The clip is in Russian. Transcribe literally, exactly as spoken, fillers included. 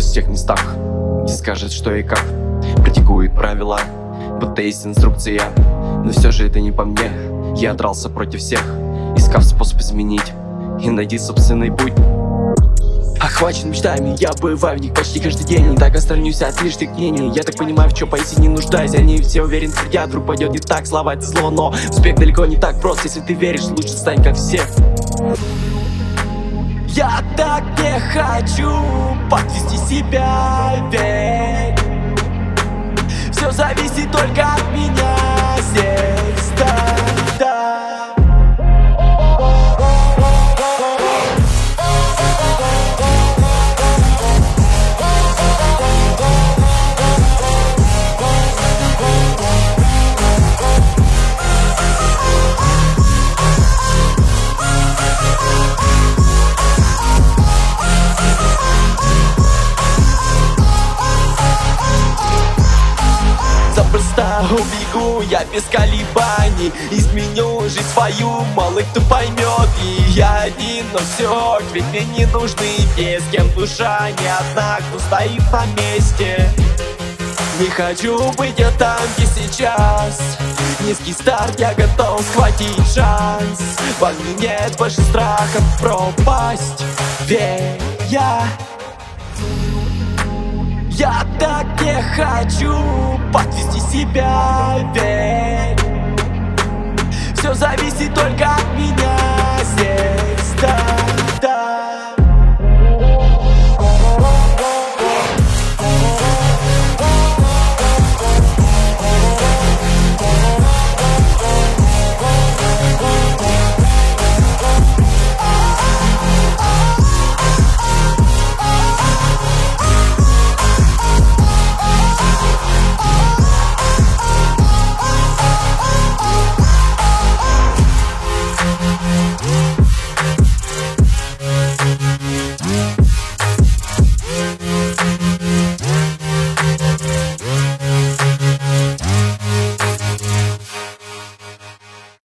вырос в тех местах, где скажет, что и как. Практикует правила, будто есть инструкция. Но все же это не по мне. Я дрался против всех, искав способ изменить и найти собственный путь. Охвачен мечтами, я бываю в них почти каждый день. И так отстранюсь от лишних мнений. Я так понимаю, в чем поистине не нуждаюсь. Они все уверены, твердят, вдруг пойдет не так. Слова это зло, но успех далеко не так прост. Если ты веришь, лучше стань как все. Я так не хочу подвести себя, ведь все зависит только от меня здесь, да, да. Запросто убегу я без колебаний, изменю жизнь свою, мало кто поймет. И я один, но все, ведь мне не нужны те, с кем душа не одна, кто стоит на месте. Не хочу быть я там, где сейчас. Низкий старт, я готов схватить шанс. Во мне нет больше страха пропасть, ведь я Я так не хочу подвести себя, ведь все зависит только от меня здесь, да, да.